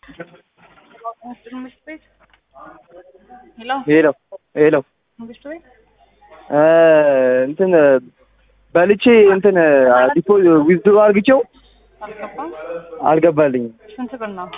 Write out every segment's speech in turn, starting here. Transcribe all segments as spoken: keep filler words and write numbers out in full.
ትምህርት ቤት ሄሎ ሄሎ ሄሎ ትምህርት ቤት እ እንትን በልቼ እንትን ዲፖ ዊዝድሮ አርግቼው አልገባም። አልገባልኝም። ስንት ብር ነው?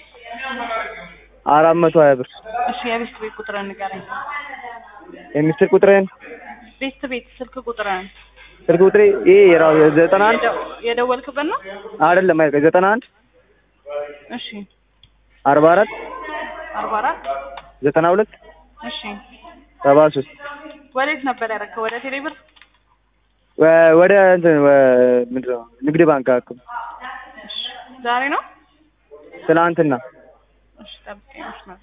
አራት መቶ ሀያ ብር። እሺ የቤት ቤት ቁጥርን ንገረኝ። የሚስጥር ቁጥሬን ቤት ቤት ስልክ ቁጥርን ስልክ ቁጥሬ ይሄ የራው ዘጠና አንድ የደወልክበት ነው አይደለም? አይ ዘጠና አንድ እሺ አርባ አራት አርባ አራት ዘጠና ሁለት እሺ ሰባ ሶስት ወዴት ነበር ያደረከው? ወደ ቴሌብር ወደ እንትን ምንድን ነው ንግድ ባንክ አካባቢ። እሺ ዛሬ ነው ትናንትና። እሺ ጠብቀኝ መስመር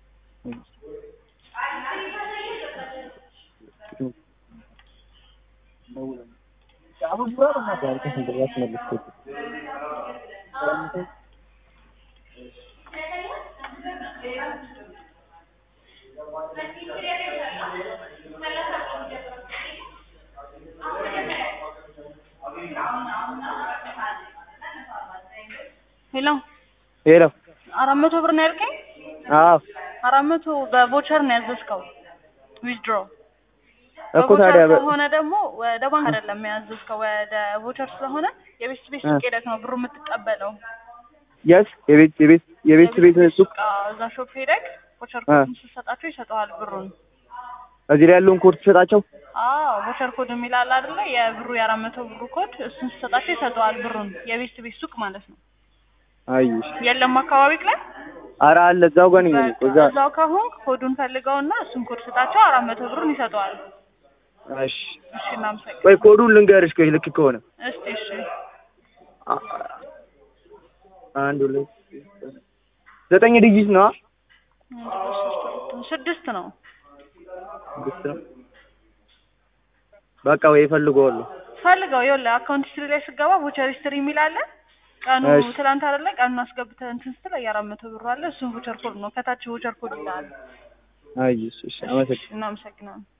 ሄሎ ሄሎ አራት መቶ ብር ነው ያልከኝ? አዎ አራት መቶ በቮቸር ነው ያዘዝከው? ዊዝድሮ እኮ ታዲያ ሆነ ደግሞ ወደ ባንክ አይደለም ያዘዝከው፣ ወደ ቮቸር ስለሆነ የቤት ቤት ሱቅ ሄደህ ነው ብሩ የምትቀበለው። የስ የቤት የቤት የቤት ቤት ሱቅ እዛ ሾፕ ሄደህ ቮቸር ኮድ ስትሰጣቸው ይሰጡሃል ብሩን። እዚህ ላይ ያለውን ኮድ ትሰጣቸው? አዎ ቮቸር ኮድ የሚላል አይደለ? የብሩ የአራት መቶ ብሩ ኮድ እሱን ስትሰጣቸው ይሰጡሃል ብሩን። የቤት ቤት ሱቅ ማለት ነው። አይሽ የለም አካባቢክ ላይ? ኧረ አለ እዛው ጋር ነኝ እኮ እዛ እዛው ከሆንክ ኮዱን ፈልገውና እሱን ኮድ ስጣቸው አራት መቶ ብሩን ይሰጡሃል። እሺ እሺ እናመሰግናለን። ወይ ኮዱን ልንገርሽ ቆይ ልክ ከሆነ እስቲ እሺ አንድ ሁለት ዘጠኝ ዲጂት ነው። ስድስት ነው። ስድስት ነው። በቃ ወይ ፈልገዋለሁ ፈልገው። ይኸውልህ አካውንት ሂስትሪ ላይ ስገባ ቮቸር ሂስትሪ የሚል አለ። ቀኑ ትላንት አይደለ? ቀኑን አስገብተህ እንትን ስትል የአራት መቶ ብር አለ። እሱን ቮቸር ኮድ ነው ከታች ቮቸር ኮድ ይላል። አይሽ እሺ አመሰግናለሁ። እናመሰግናለን።